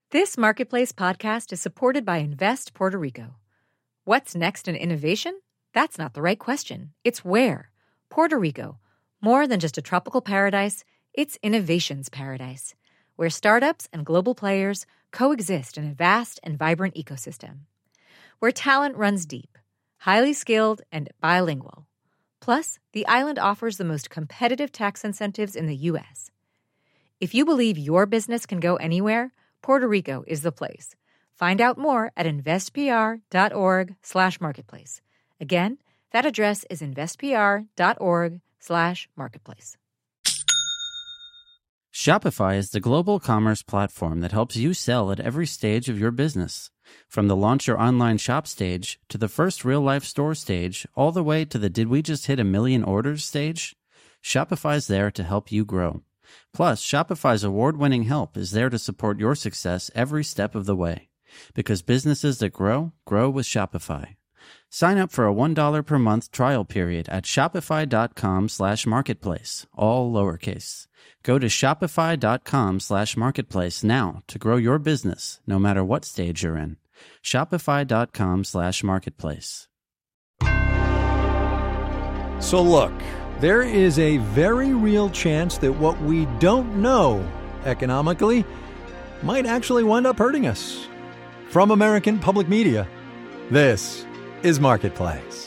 This Marketplace podcast is supported by Invest Puerto Rico. What's next in innovation? That's not the right question. It's where. Puerto Rico. More than just a tropical paradise, it's innovation's paradise, where startups and global players coexist in a vast and vibrant ecosystem. Where talent runs deep, highly skilled, and bilingual. Plus, the island offers the most competitive tax incentives in the U.S. If you believe your business can go anywhere, Puerto Rico is the place. Find out more at investpr.org/marketplace. Again, that address is investpr.org/marketplace. Shopify is the global commerce platform that helps you sell at every stage of your business. From the launch your online shop stage to the first real-life store stage, all the way to the did we just hit 1 million orders stage, Shopify's there to help you grow. Plus, Shopify's award-winning help is there to support your success every step of the way. Because businesses that grow, grow with Shopify. Sign up for a $1 per month trial period at shopify.com/marketplace, all lowercase. Go to shopify.com/marketplace now to grow your business, no matter what stage you're in. Shopify.com/marketplace. So look, there is a very real chance that what we don't know economically might actually wind up hurting us. From American Public Media, this is Marketplace.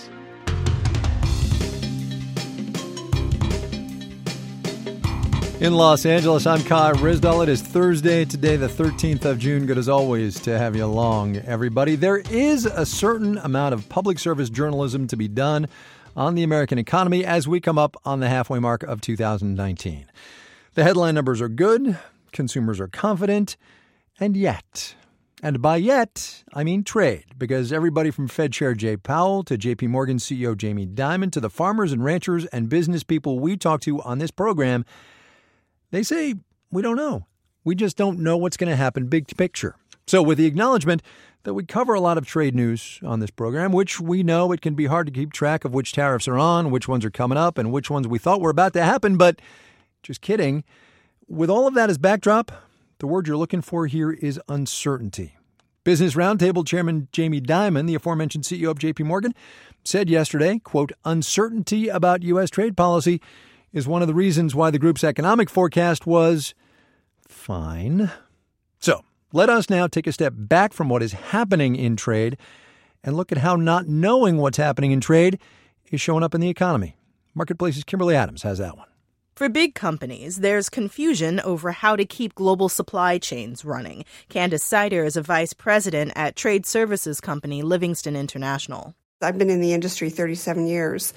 In Los Angeles, I'm Kai Ryssdal. It is Thursday, today the 13th of June. Good as always to have you along, everybody. There is a certain amount of public service journalism to be done on the American economy as we come up on the halfway mark of 2019. The headline numbers are good, consumers are confident, and by yet, I mean trade, because everybody from Fed Chair Jay Powell to JP Morgan CEO Jamie Dimon to the farmers and ranchers and business people we talk to on this program, they say, we don't know. We just don't know what's going to happen big picture. So with the acknowledgement that we cover a lot of trade news on this program, which we know it can be hard to keep track of which tariffs are on, which ones are coming up, and which ones we thought were about to happen, but just kidding. With all of that as backdrop, the word you're looking for here is uncertainty. Business Roundtable Chairman Jamie Dimon, the aforementioned CEO of JP Morgan, said yesterday, quote, uncertainty about U.S. trade policy is one of the reasons why the group's economic forecast was fine. So let us now take a step back from what is happening in trade and look at how not knowing what's happening in trade is showing up in the economy. Marketplace's Kimberly Adams has that one. For big companies, there's confusion over how to keep global supply chains running. Candace Sider is a vice president at trade services company Livingston International. I've been in the industry 37 years,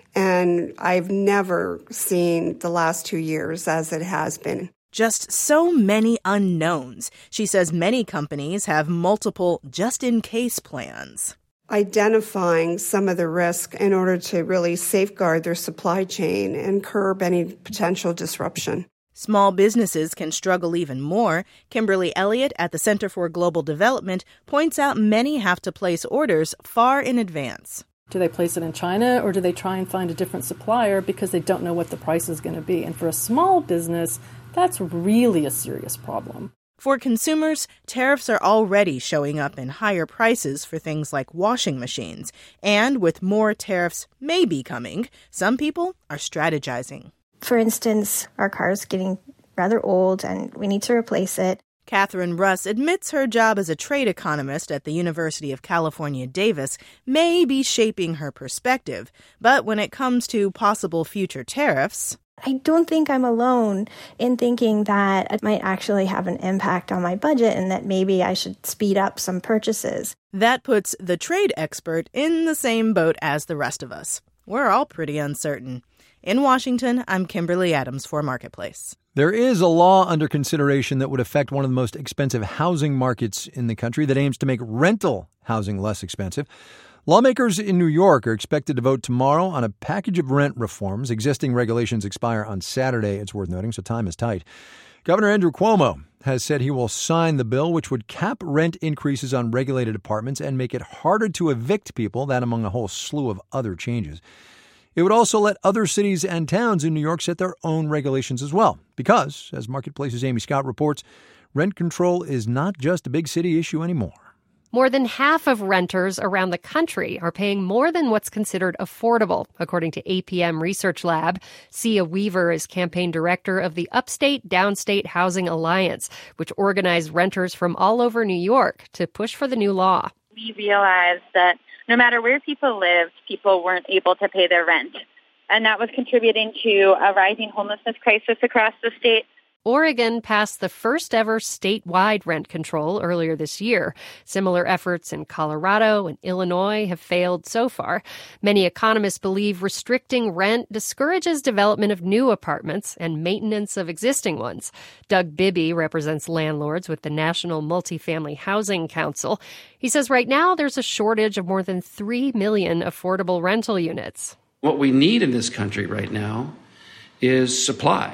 and I've never seen the last 2 years as it has been. Just so many unknowns. She says many companies have multiple just-in-case plans. Identifying some of the risk in order to really safeguard their supply chain and curb any potential disruption. Small businesses can struggle even more. Kimberly Elliott at the Center for Global Development points out many have to place orders far in advance. Do they place it in China or do they try and find a different supplier because they don't know what the price is going to be? And for a small business, that's really a serious problem. For consumers, tariffs are already showing up in higher prices for things like washing machines. And with more tariffs maybe coming, some people are strategizing. For instance, our car is getting rather old and we need to replace it. Catherine Russ admits her job as a trade economist at the University of California, Davis may be shaping her perspective. But when it comes to possible future tariffs, I don't think I'm alone in thinking that it might actually have an impact on my budget and that maybe I should speed up some purchases. That puts the trade expert in the same boat as the rest of us. We're all pretty uncertain. In Washington, I'm Kimberly Adams for Marketplace. There is a law under consideration that would affect one of the most expensive housing markets in the country that aims to make rental housing less expensive. Lawmakers in New York are expected to vote tomorrow on a package of rent reforms. Existing regulations expire on Saturday, it's worth noting, so time is tight. Governor Andrew Cuomo has said he will sign the bill, which would cap rent increases on regulated apartments and make it harder to evict people, that among a whole slew of other changes. It would also let other cities and towns in New York set their own regulations as well, because, as Marketplace's Amy Scott reports, Rent control is not just a big city issue anymore. More than half of renters around the country are paying more than what's considered affordable, according to APM Research Lab. Sia Weaver is campaign director of the Upstate Downstate Housing Alliance, which organized renters from all over New York to push for the new law. We realized that no matter where people lived, people weren't able to pay their rent. And that was contributing to a rising homelessness crisis across the state. Oregon passed the first ever statewide rent control earlier this year. Similar efforts in Colorado and Illinois have failed so far. Many economists believe restricting rent discourages development of new apartments and maintenance of existing ones. Doug Bibby represents landlords with the National Multifamily Housing Council. He says right now there's a shortage of more than 3 million affordable rental units. What we need in this country right now is supply.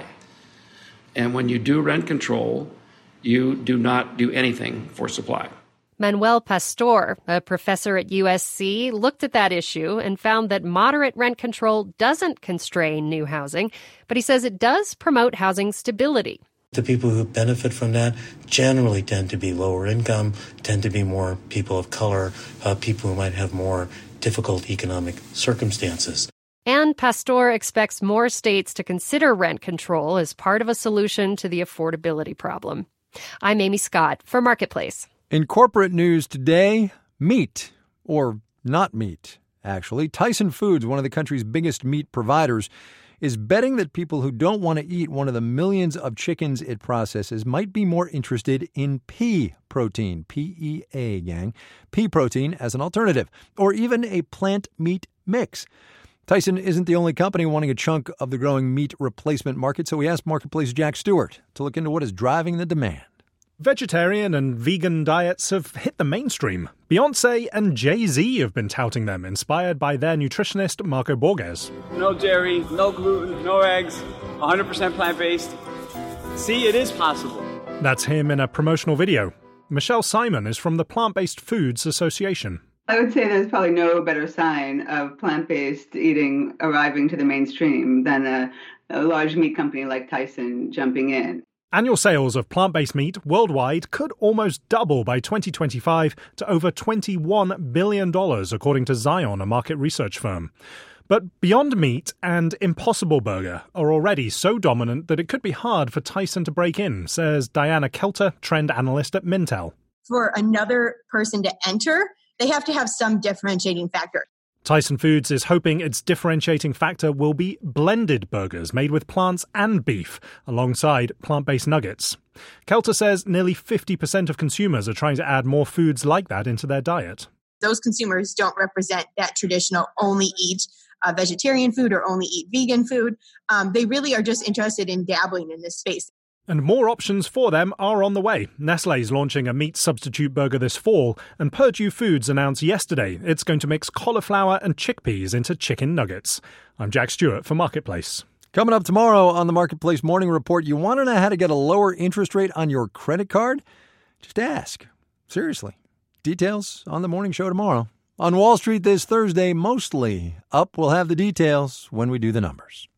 And when you do rent control, you do not do anything for supply. Manuel Pastor, a professor at USC, looked at that issue and found that moderate rent control doesn't constrain new housing, but he says it does promote housing stability. The people who benefit from that generally tend to be lower income, tend to be more people of color, people who might have more difficult economic circumstances. And Pastor expects more states to consider rent control as part of a solution to the affordability problem. I'm Amy Scott for Marketplace. In corporate news today, meat, or not meat, actually. Tyson Foods, one of the country's biggest meat providers, is betting that people who don't want to eat one of the millions of chickens it processes might be more interested in pea protein, PEA, gang, pea protein as an alternative, or even a plant meat mix. Tyson isn't the only company wanting a chunk of the growing meat replacement market, so we asked Marketplace Jack Stewart to look into what is driving the demand. Vegetarian and vegan diets have hit the mainstream. Beyoncé and Jay-Z have been touting them, inspired by their nutritionist Marco Borges. No dairy, no gluten, no eggs, 100% plant-based. See, it is possible. That's him in a promotional video. Michelle Simon is from the Plant-Based Foods Association. I would say there's probably no better sign of plant-based eating arriving to the mainstream than a large meat company like Tyson jumping in. Annual sales of plant-based meat worldwide could almost double by 2025 to over $21 billion, according to Zion, a market research firm. But Beyond Meat and Impossible Burger are already so dominant that it could be hard for Tyson to break in, says Diana Kelter, trend analyst at Mintel. For another person to enter, they have to have some differentiating factor. Tyson Foods is hoping its differentiating factor will be blended burgers made with plants and beef, alongside plant-based nuggets. Kelter says nearly 50% of consumers are trying to add more foods like that into their diet. Those consumers don't represent that traditional only eat vegetarian food or only eat vegan food. They really are just interested in dabbling in this space. And more options for them are on the way. Nestlé is launching a meat substitute burger this fall, and Purdue Foods announced yesterday it's going to mix cauliflower and chickpeas into chicken nuggets. I'm Jack Stewart for Marketplace. Coming up tomorrow on the Marketplace Morning Report, you want to know how to get a lower interest rate on your credit card? Just ask. Seriously. Details on the morning show tomorrow. On Wall Street this Thursday, mostly up. We'll have the details when we do the numbers.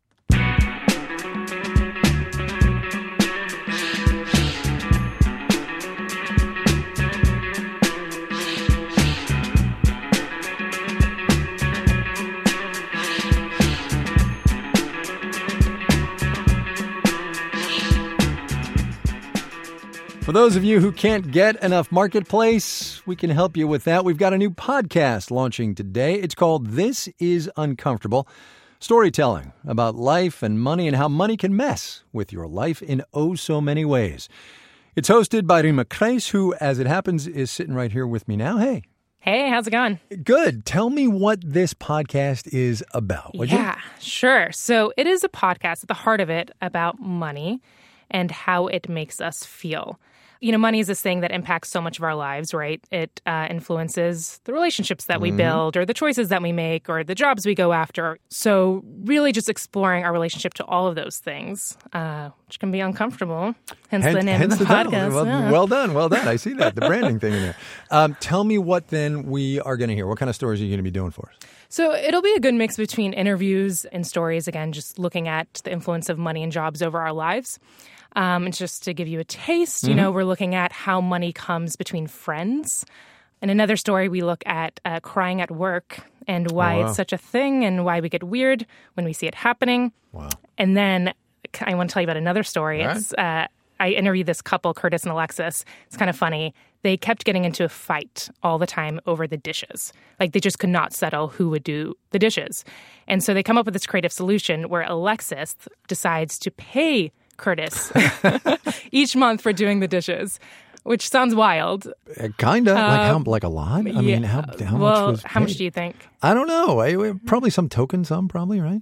For those of you who can't get enough Marketplace, we can help you with that. We've got a new podcast launching today. It's called This Is Uncomfortable. Storytelling about life and money and how money can mess with your life in oh so many ways. It's hosted by Rima Kreis, who, as it happens, is sitting right here with me now. Hey. Hey, how's it going? Good. Tell me what this podcast is about. Sure. So it is a podcast at the heart of it about money and how it makes us feel. You know, money is this thing that impacts so much of our lives, right? It influences the relationships that we build or the choices that we make or the jobs we go after. So really just exploring our relationship to all of those things, which can be uncomfortable. Hence the name of the podcast. Well done. I see that, the branding thing in there. Tell me what then we are going to hear. What kind of stories are you going to be doing for us? So it'll be a good mix between interviews and stories, again, just looking at the influence of money and jobs over our lives. And just to give you a taste, you know, we're looking at how money comes between friends. In another story, we look at crying at work and why it's such a thing and why we get weird when we see it happening. Wow. And then I want to tell you about another story. All It's I interviewed this couple, Curtis and Alexis. It's kind of funny. They kept getting into a fight all the time over the dishes. Like, they just could not settle who would do the dishes. And so they come up with this creative solution where Alexis decides to pay Curtis each month for doing the dishes, which sounds wild. Kind of. Like a lot? I mean, how much was how much do you think? I don't know. Probably some token sum, probably, right?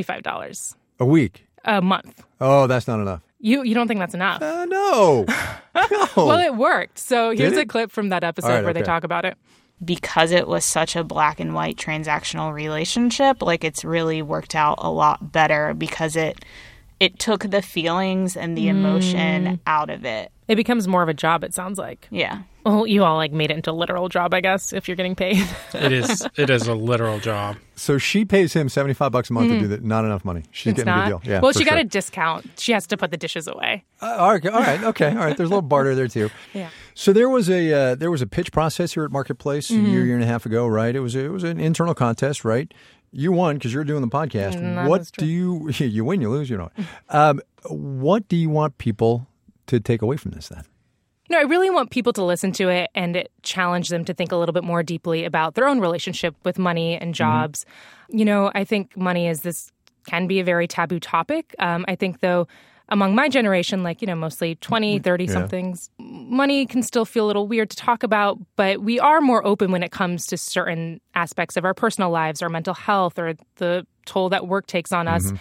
$75. A week? A month. Oh, that's not enough. You don't think that's enough? No. Well, it worked. So here's a clip from that episode where they talk about it. Because it was such a black and white transactional relationship, like, it's really worked out a lot better because it took the feelings and the emotion out of it. It becomes more of a job, it sounds like. Yeah. Well, you all made it into a literal job, I guess, if you're getting paid. It is a literal job. So she pays him $75 a month to do that. Not enough money. She's getting a good deal. Yeah, well, she got a discount. She has to put the dishes away. All right. Okay. All right. There's a little barter there too. Yeah. So there was a pitch process here at Marketplace a year and a half ago, right? It was an internal contest, right? You won because you're doing the podcast. What do you win, you lose, you know. What do you want people to take away from this then? You know, I really want people to listen to it and challenge them to think a little bit more deeply about their own relationship with money and jobs. You know, I think money can be a very taboo topic. I think, though, among my generation, like, you know, mostly 20, 30-somethings, money can still feel a little weird to talk about, but we are more open when it comes to certain aspects of our personal lives, our mental health, or the toll that work takes on us.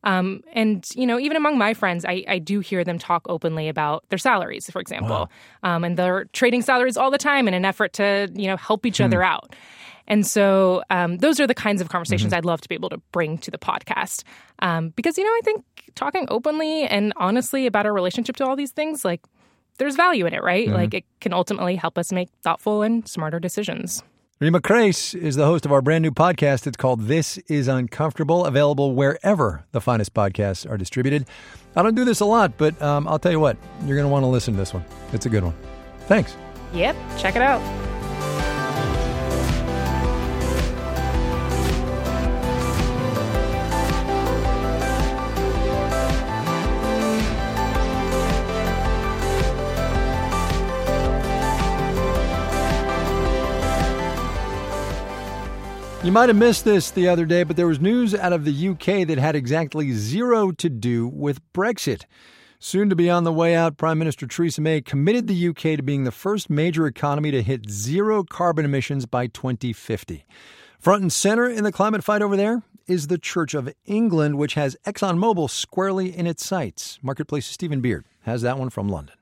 And, you know, even among my friends, I do hear them talk openly about their salaries, for example. Wow. And they're trading salaries all the time in an effort to, you know, help each other out. And so those are the kinds of conversations I'd love to be able to bring to the podcast. Because, you know, I think talking openly and honestly about our relationship to all these things, like, there's value in it, right? Like, it can ultimately help us make thoughtful and smarter decisions. Rima Kreis is the host of our brand new podcast. It's called This Is Uncomfortable, available wherever the finest podcasts are distributed. I don't do this a lot, but I'll tell you what, you're going to want to listen to this one. It's a good one. Thanks. Yep, check it out. You might have missed this the other day, but there was news out of the UK that had exactly zero to do with Brexit. Soon to be on the way out, Prime Minister Theresa May committed the UK to being the first major economy to hit zero carbon emissions by 2050. Front and center in the climate fight over there is the Church of England, which has ExxonMobil squarely in its sights. Marketplace's Stephen Beard has that one from London.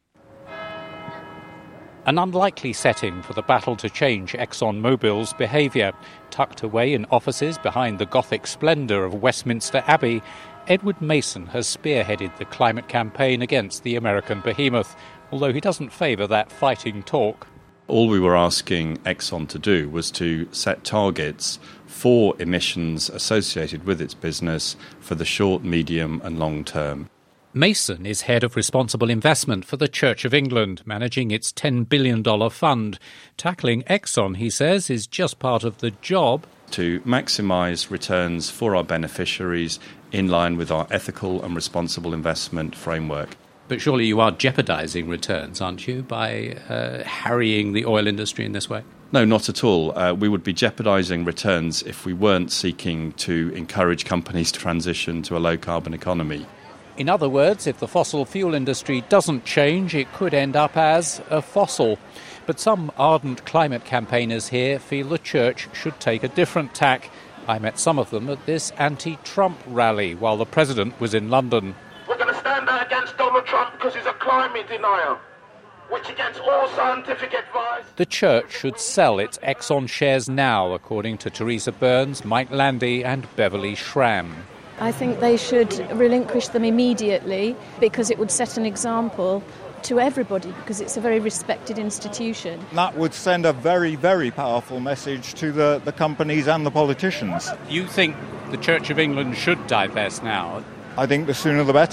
An unlikely setting for the battle to change ExxonMobil's behaviour. Tucked away in offices behind the Gothic splendour of Westminster Abbey, Edward Mason has spearheaded the climate campaign against the American behemoth, although he doesn't favour that fighting talk. All we were asking Exxon to do was to set targets for emissions associated with its business for the short, medium and long term. Mason is head of responsible investment for the Church of England, managing its $10 billion fund. Tackling Exxon, he says, is just part of the job. To maximise returns for our beneficiaries in line with our ethical and responsible investment framework. But surely you are jeopardising returns, aren't you, by harrying the oil industry in this way? No, not at all. We would be jeopardising returns if we weren't seeking to encourage companies to transition to a low-carbon economy. In other words, if the fossil fuel industry doesn't change, it could end up as a fossil. But some ardent climate campaigners here feel the church should take a different tack. I met some of them at this anti-Trump rally while the president was in London. We're going to stand out against Donald Trump because he's a climate denier, which against all scientific advice. The church should sell its Exxon shares now, according to Teresa Burns, Mike Landy and Beverly Schramm. I think they should relinquish them immediately because it would set an example to everybody because it's a very respected institution. That would send a very, very powerful message to the companies and the politicians. You think the Church of England should divest now? I think the sooner the better.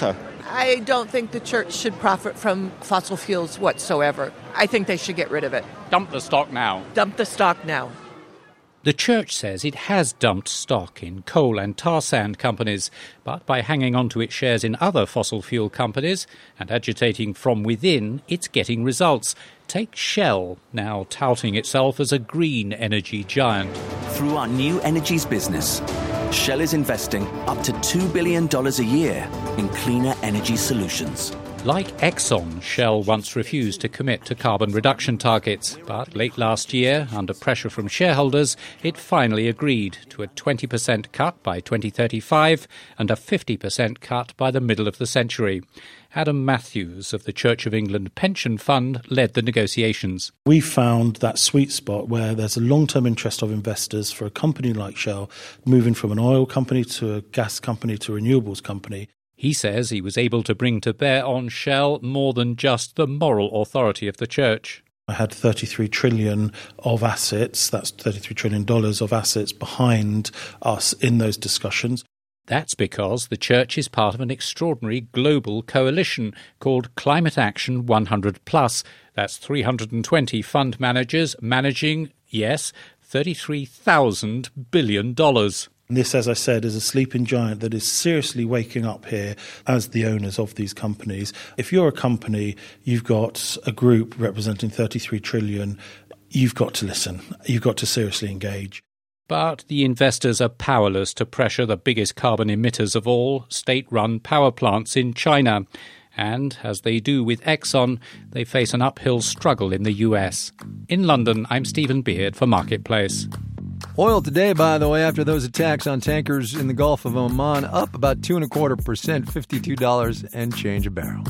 I don't think the church should profit from fossil fuels whatsoever. I think they should get rid of it. Dump the stock now. Dump the stock now. The church says it has dumped stock in coal and tar sand companies, but by hanging on to its shares in other fossil fuel companies and agitating from within, it's getting results. Take Shell, now touting itself as a green energy giant. Through our new energies business, Shell is investing up to $2 billion a year in cleaner energy solutions. Like Exxon, Shell once refused to commit to carbon reduction targets, but late last year, under pressure from shareholders, it finally agreed to a 20% cut by 2035 and a 50% cut by the middle of the century. Adam Matthews of the Church of England Pension Fund led the negotiations. We found that sweet spot where there's a long-term interest of investors for a company like Shell moving from an oil company to a gas company to a renewables company. He says he was able to bring to bear on Shell more than just the moral authority of the church. I had $33 trillion of assets, that's $33 trillion of assets behind us in those discussions. That's because the church is part of an extraordinary global coalition called Climate Action 100+. That's 320 fund managers managing, yes, $33,000 billion. This, as I said, is a sleeping giant that is seriously waking up here as the owners of these companies. If you're a company, you've got a group representing $33 trillion, you've got to listen. You've got to seriously engage. But the investors are powerless to pressure the biggest carbon emitters of all, state-run power plants in China. And, as they do with Exxon, they face an uphill struggle in the US. In London, I'm Stephen Beard for Marketplace. Oil today, by the way, after those attacks on tankers in the Gulf of Oman, up about 2.25%, $52 and change a barrel.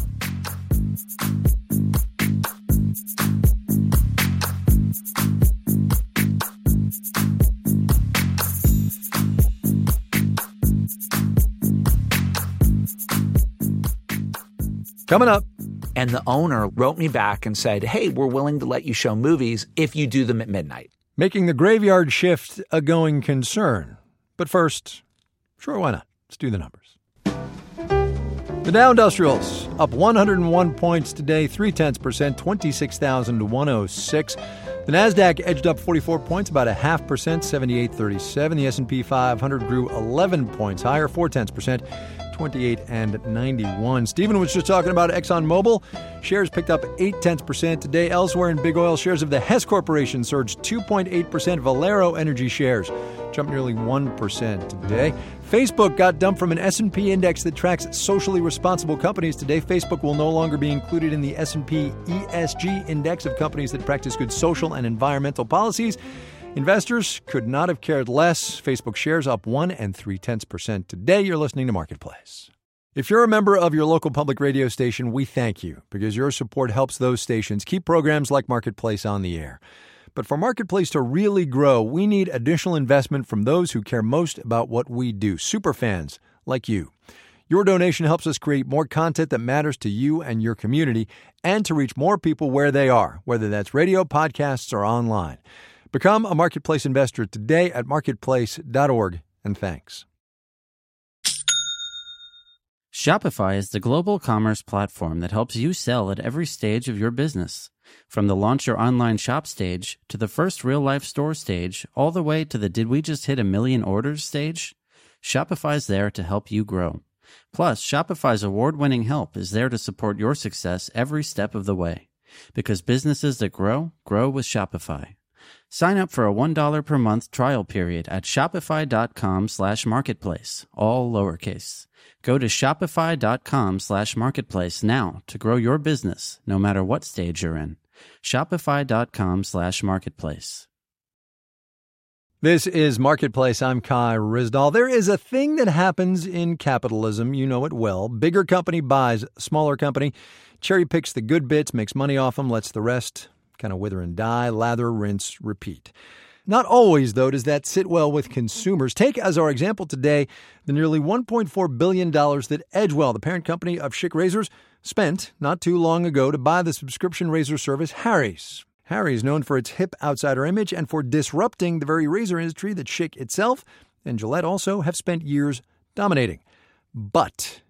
Coming up. And the owner wrote me back and said, hey, we're willing to let you show movies if you do them at midnight. Making the graveyard shift a going concern. But first, sure, why not? Let's do the numbers. The Dow Industrials up 101 points today, 0.3%, 26,106. The Nasdaq edged up 44 points, about 0.5%, 78.37. The S&P 500 grew 11 points higher, 0.4%. 28.91. Stephen was just talking about ExxonMobil. Shares picked up 0.8% today. Elsewhere in big oil, shares of the Hess Corporation surged 2.8%. Valero Energy shares jumped nearly 1% today. Facebook got dumped from an S&P index that tracks socially responsible companies today. Facebook will no longer be included in the S&P ESG index of companies that practice good social and environmental policies. Investors could not have cared less. Facebook shares up 1.3% today. You're listening to Marketplace. If you're a member of your local public radio station, we thank you because your support helps those stations keep programs like Marketplace on the air. But for Marketplace to really grow, we need additional investment from those who care most about what we do, superfans like you. Your donation helps us create more content that matters to you and your community and to reach more people where they are, whether that's radio, podcasts, or online. Become a Marketplace investor today at marketplace.org, and thanks. Shopify is the global commerce platform that helps you sell at every stage of your business. From the launch your online shop stage to the first real-life store stage, all the way to the did we just hit 1 million orders stage, Shopify's there to help you grow. Plus, Shopify's award-winning help is there to support your success every step of the way. Because businesses that grow, grow with Shopify. Sign up for a $1 per month trial period at shopify.com/marketplace, all lowercase. Go to shopify.com/marketplace now to grow your business, no matter what stage you're in. Shopify.com/marketplace. This is Marketplace. I'm Kai Ryssdal. There is a thing that happens in capitalism. You know it well. Bigger company buys smaller company, cherry picks the good bits, makes money off them, lets the rest kind of wither and die, lather, rinse, repeat. Not always, though, does that sit well with consumers. Take as our example today the nearly $1.4 billion that Edgewell, the parent company of Schick Razors, spent not too long ago to buy the subscription razor service Harry's. Harry's, known for its hip outsider image and for disrupting the very razor industry that Schick itself and Gillette also have spent years dominating. But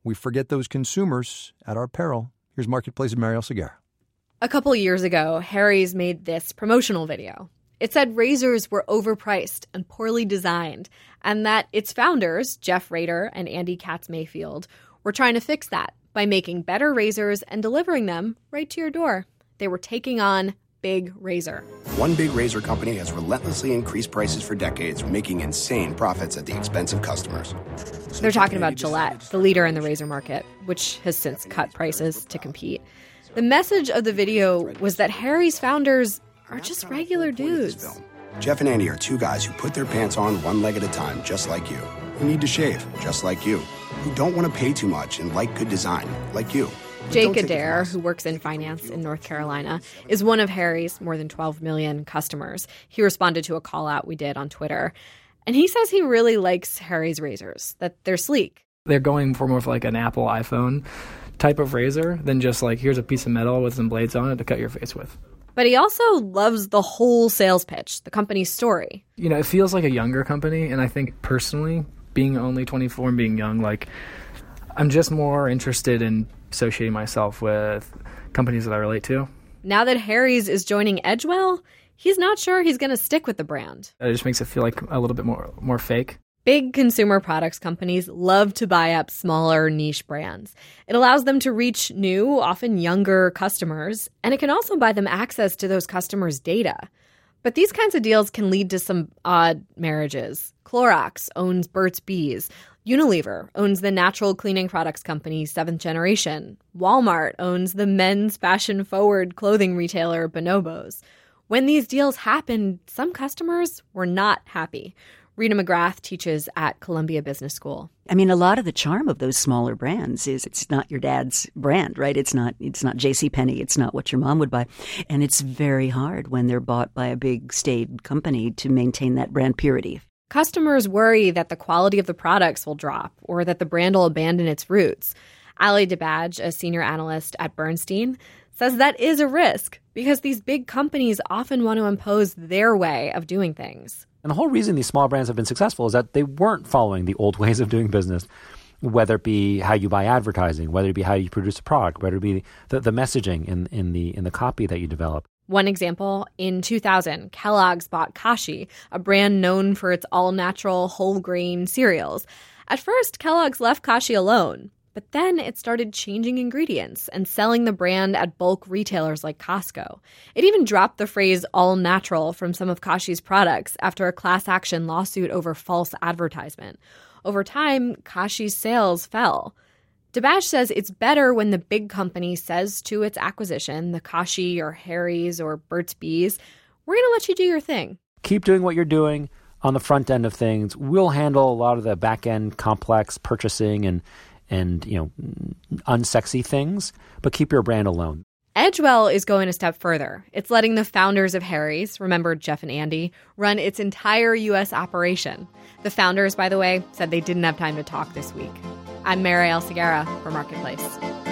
we forget those consumers at our peril. Here's Marketplace's Mariel Segarra. A couple years ago, Harry's made this promotional video. It said razors were overpriced and poorly designed, and that its founders, Jeff Rader and Andy Katz-Mayfield, were trying to fix that by making better razors and delivering them right to your door. They were taking on Big Razor. One big razor company has relentlessly increased prices for decades, making insane profits at the expense of customers. They're talking about Gillette, the leader in the razor market, which has since cut prices to compete. The message of the video was that Harry's founders are just regular dudes. Jeff and Andy are two guys who put their pants on one leg at a time, just like you. Who need to shave, just like you. Who don't want to pay too much and like good design, like you. Jake Adair, who works in finance in North Carolina, is one of Harry's more than 12 million customers. He responded to a call out we did on Twitter. And he says he really likes Harry's razors, that they're sleek. They're going for more of like an Apple iPhone type of razor than just like, here's a piece of metal with some blades on it to cut your face with. But he also loves the whole sales pitch, the company's story. You know, it feels like a younger company. And I think personally, being only 24 and being young, like, I'm just more interested in associating myself with companies that I relate to. Now that Harry's is joining Edgewell, he's not sure he's going to stick with the brand. It just makes it feel like a little bit more fake. Big consumer products companies love to buy up smaller niche brands. It allows them to reach new, often younger customers, and it can also buy them access to those customers' data. But these kinds of deals can lead to some odd marriages. Clorox owns Burt's Bees. Unilever owns the natural cleaning products company Seventh Generation. Walmart owns the men's fashion-forward clothing retailer Bonobos. When these deals happened, some customers were not happy. Rita McGrath teaches at Columbia Business School. I mean, a lot of the charm of those smaller brands is it's not your dad's brand, right? It's not JCPenney. It's not what your mom would buy. And it's very hard when they're bought by a big staid company to maintain that brand purity. Customers worry that the quality of the products will drop or that the brand will abandon its roots. Ali DeBadge, a senior analyst at Bernstein, says that is a risk because these big companies often want to impose their way of doing things. And the whole reason these small brands have been successful is that they weren't following the old ways of doing business, whether it be how you buy advertising, whether it be how you produce a product, whether it be the messaging in the copy that you develop. One example, in 2000, Kellogg's bought Kashi, a brand known for its all-natural whole-grain cereals. At first, Kellogg's left Kashi alone, but then it started changing ingredients and selling the brand at bulk retailers like Costco. It even dropped the phrase all-natural from some of Kashi's products after a class action lawsuit over false advertisement. Over time, Kashi's sales fell. DeBash says it's better when the big company says to its acquisition, the Kashi or Harry's or Burt's Bees, we're going to let you do your thing. Keep doing what you're doing on the front end of things. We'll handle a lot of the back end complex purchasing and unsexy things, but keep your brand alone. Edgewell is going a step further. It's letting the founders of Harry's, remember Jeff and Andy, run its entire U.S. operation. The founders, by the way, said they didn't have time to talk this week. I'm Mariel Segarra for Marketplace.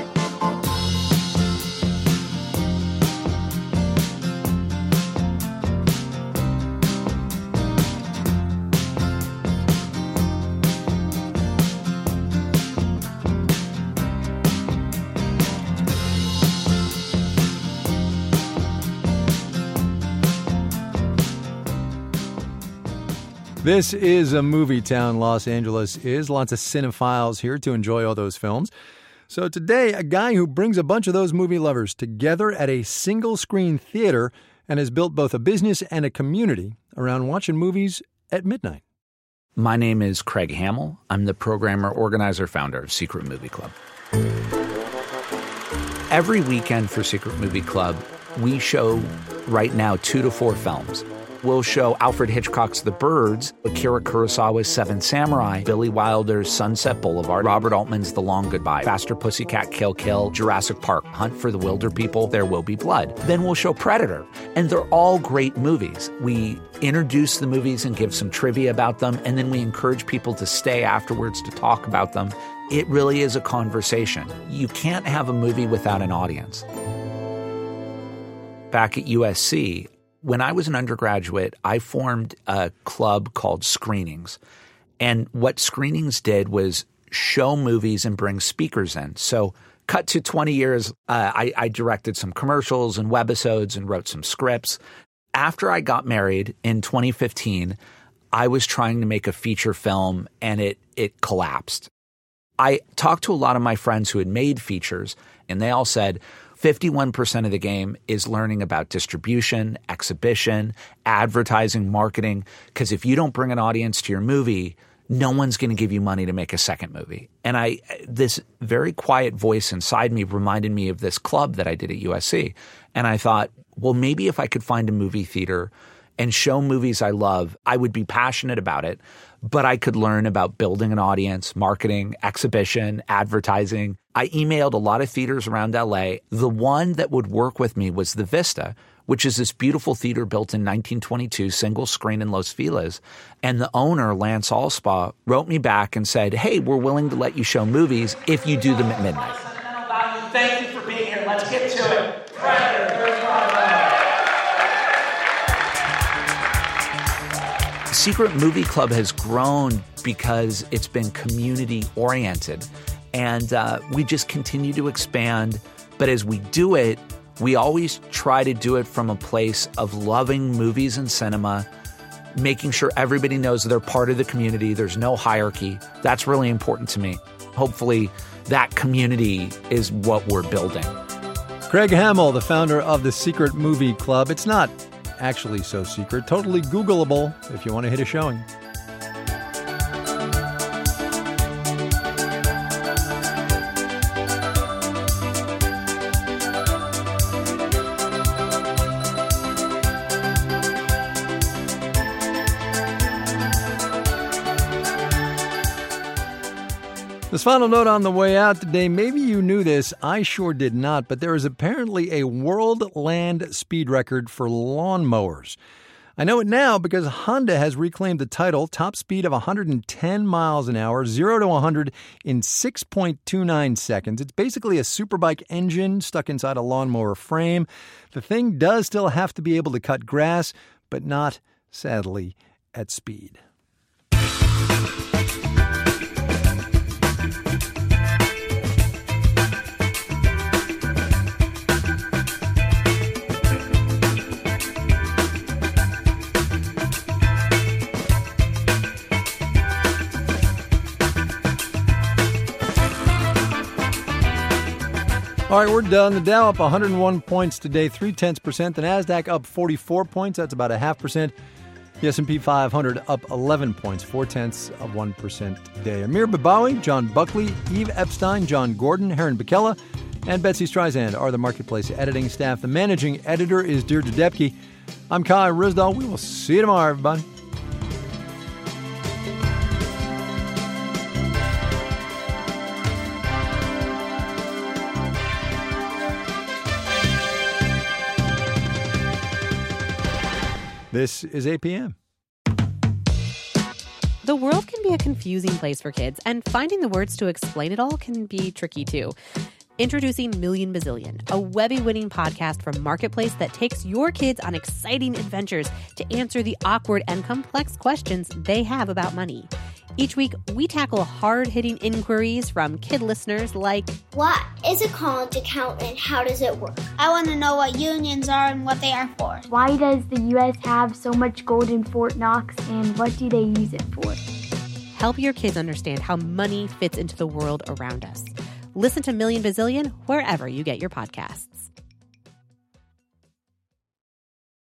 This is a movie town, Los Angeles is. Lots of cinephiles here to enjoy all those films. So today, a guy who brings a bunch of those movie lovers together at a single-screen theater and has built both a business and a community around watching movies at midnight. My name is Craig Hamill. I'm the programmer, organizer, founder of Secret Movie Club. Every weekend for Secret Movie Club, we show right now 2 to 4 films. We'll show Alfred Hitchcock's The Birds, Akira Kurosawa's Seven Samurai, Billy Wilder's Sunset Boulevard, Robert Altman's The Long Goodbye, Faster Pussycat Kill Kill, Jurassic Park, Hunt for the Wilder People, There Will Be Blood. Then we'll show Predator, and they're all great movies. We introduce the movies and give some trivia about them, and then we encourage people to stay afterwards to talk about them. It really is a conversation. You can't have a movie without an audience. Back at USC, when I was an undergraduate, I formed a club called Screenings. And what Screenings did was show movies and bring speakers in. So cut to 20 years, I directed some commercials and webisodes and wrote some scripts. After I got married in 2015, I was trying to make a feature film and it collapsed. I talked to a lot of my friends who had made features, and they all said 51% of the game is learning about distribution, exhibition, advertising, marketing, because if you don't bring an audience to your movie, no one's going to give you money to make a second movie. And this very quiet voice inside me reminded me of this club that I did at USC. And I thought, well, maybe if I could find a movie theater and show movies I love, I would be passionate about it, but I could learn about building an audience, marketing, exhibition, advertising. I emailed a lot of theaters around LA. The one that would work with me was the Vista, which is this beautiful theater built in 1922, single screen in Los Feliz. And the owner, Lance Allspaw, wrote me back and said, hey, we're willing to let you show movies if you do them at midnight. Thank you for being here. Let's get to it. Secret Movie Club has grown because it's been community-oriented. And we just continue to expand. But as we do it, we always try to do it from a place of loving movies and cinema, making sure everybody knows they're part of the community. There's no hierarchy. That's really important to me. Hopefully, that community is what we're building. Craig Hamill, the founder of the Secret Movie Club. It's not actually so secret, totally Googleable if you want to hit a showing. This final note on the way out today, maybe you knew this, I sure did not, but there is apparently a world land speed record for lawnmowers. I know it now because Honda has reclaimed the title, top speed of 110 miles an hour, 0 to 100 in 6.29 seconds. It's basically a superbike engine stuck inside a lawnmower frame. The thing does still have to be able to cut grass, but not, sadly, at speed. All right, we're done. The Dow up 101 points today, 0.3%. The Nasdaq up 44 points. That's about 0.5%. The S&P 500 up 11 points, 0.4% today. Amir Babawi, John Buckley, Eve Epstein, John Gordon, Heron Bikella, and Betsy Streisand are the Marketplace editing staff. The managing editor is Deirdre Depke. I'm Kai Ryssdal. We will see you tomorrow, everybody. This is APM. The world can be a confusing place for kids, and finding the words to explain it all can be tricky too. Introducing Million Bazillion, a Webby-winning podcast from Marketplace that takes your kids on exciting adventures to answer the awkward and complex questions they have about money. Each week, we tackle hard-hitting inquiries from kid listeners like, what is a college account and how does it work? I want to know what unions are and what they are for. Why does the U.S. have so much gold in Fort Knox and what do they use it for? Help your kids understand how money fits into the world around us. Listen to Million Bazillion wherever you get your podcasts.